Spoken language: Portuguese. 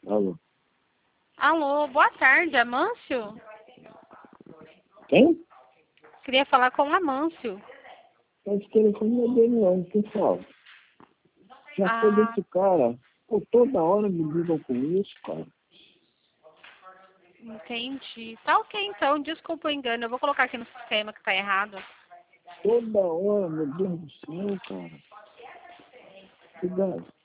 Alô? Alô, boa tarde, Amâncio? Quem? Queria falar com o Amâncio. Esse telefone não é dele não, pessoal. Já foi desse cara. Pô, toda hora me ligam com isso, cara. Entendi. Tá ok, então. Desculpa o engano. Eu vou colocar aqui no sistema que tá errado. Toda hora, meu Deus do céu, cara. Cuidado.